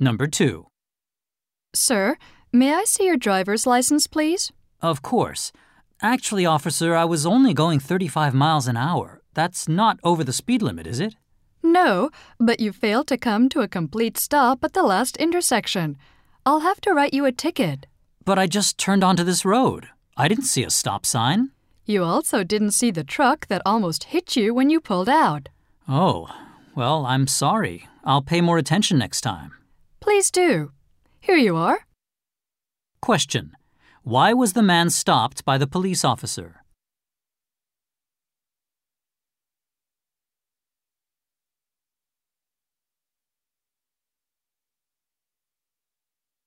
Number 2. Sir, may I see your driver's license, please? Of course. Actually, officer, I was only going 35 miles an hour. That's not over the speed limit, is it? No, but you failed to come to a complete stop at the last intersection. I'll have to write you a ticket. But I just turned onto this road. I didn't see a stop sign. You also didn't see the truck that almost hit you when you pulled out. Oh, well, I'm sorry. I'll pay more attention next time. Please do. Here you are. Question. Why was the man stopped by the police officer?